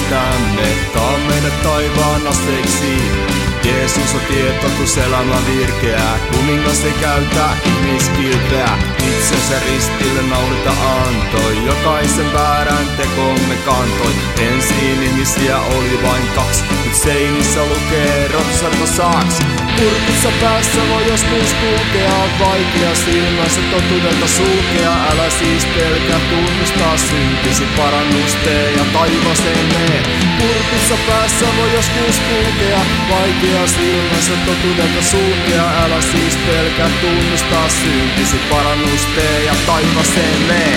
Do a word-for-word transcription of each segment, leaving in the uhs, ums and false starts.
itsestämme, taa meidät taivaan asteiksi. Jeesus on tietotuselämä virkeä, kuningas ei käytä ihmiskilpeä. Itsensä ristille naulita antoi, jokaisen väärän tekomme kantoi. Ensin ihmisiä oli vain kaksi, nyt seinissä lukee rotsarko saaks. Kurkussa päässä voi joskus kulkea, vaikea silmänsä totuudelta sulkea. Älä siis pelkää tunnustaa syntisi, parannus tee ja taivaseen mee. Kurkussa päässä voi joskus kulkea, vaikea silmänsä totuudelta sulkea. Älä siis pelkää tunnustaa syntisi, parannus tee ja taivaseen mee.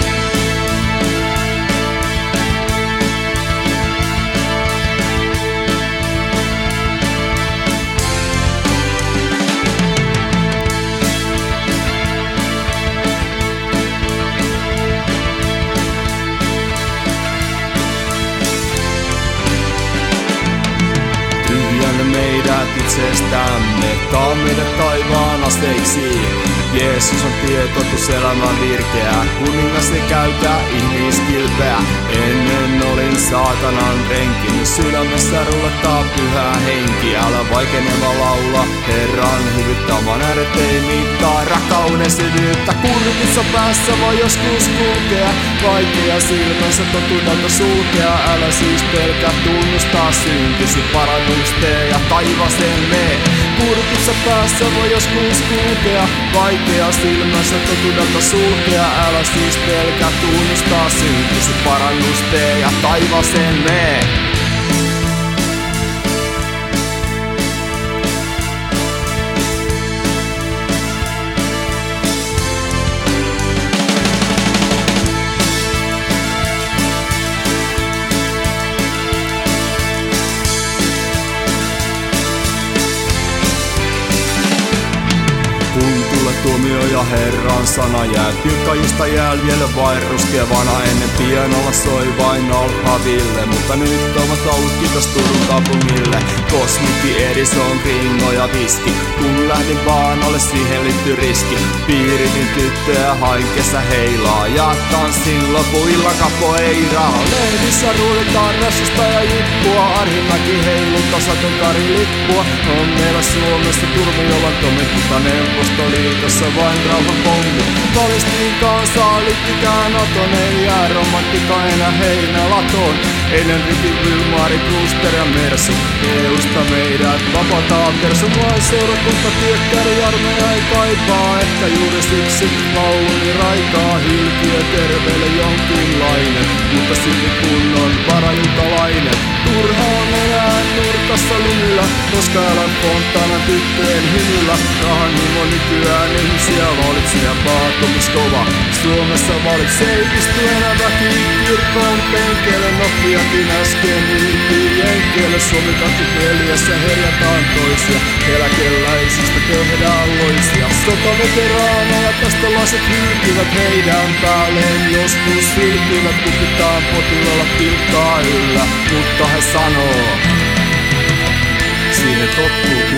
Meidät itsestämme, taa meidät taivaan asteiksi. Jeesus on tietotuselämän virkeä, kuningas ei käytä ihmiskilpeä. Ennen olin saatanan renki, nyt sydämessä rullettaa pyhä henki. Älä vaikeneva laula, Herran hyvyttämän ääret ei mittaa rakkauden syvyyttä. Kurkussa päässä voi joskus kulkea, vaikea silmänsä totuudelta sulkea. Älä siis pelkää tunnustaa syntisi, parannus tee ja taivaseen mee. Kurkussa päässä voi joskus kulkea, vaikea silmänsä totuudelta sulkea. Älä siis pelkää tunnustaa syntisi, parannus tee ja taivaseen mee. Tuomio ja Herran sana jää, pilkkajista jäljelle vain ruskevana. Ennen pianolla soi vain alphaville, mutta nyt ovat ollut kiitos Turun kaupungille. Kosmikki, Edison, Ringo ja viski, kun lähdin vaan alle siihen liitty riski. Piiritin tyttöä, hain kesä heilaa ja tanssin lopuilla capoeiraa. Lehdissä ruuditaan rassasta ja jippua, Arhimäki heiluttaa sateenkaarilippua. On meillä Suomessa Turmiolan Tomi, mutta Neuvostoliitossa vain rauhan pommi. Valistiin kansaa, liittykää Naton, ei jää romantika enää heinälatoon. Eilen rikin Vilmari, Kluster ja Mersu, E Usta meidät vapataan persu. Vai seurakunta työkkäri, armeija ei kaipaa, ehkä juuri siksi lauluni raikaa. Hylkiö terveelle jonkinlainen, mutta silti kunnon varajuutalainen. Turha on enää nurkassa lymyllä, koska elän fontaana tyttöjen hymyllä. Rahan himo nykyään ihmisiä valitsee ja paatomis kova. Suomessa valitsee istuena väki kirkon penkeille. Nokiakin äsken ylittiin jenkeille. Suomi kaksikymmentäneljässä herjataan toisia, eläkeläisistä tehdään loisia. Sotaveteraaneja tästä laset hylkivät heidän päälleen. Joskus hylkivät, kukitaan potilaalla pilkkaa yllä, mutta he sanoo, siihen tottuu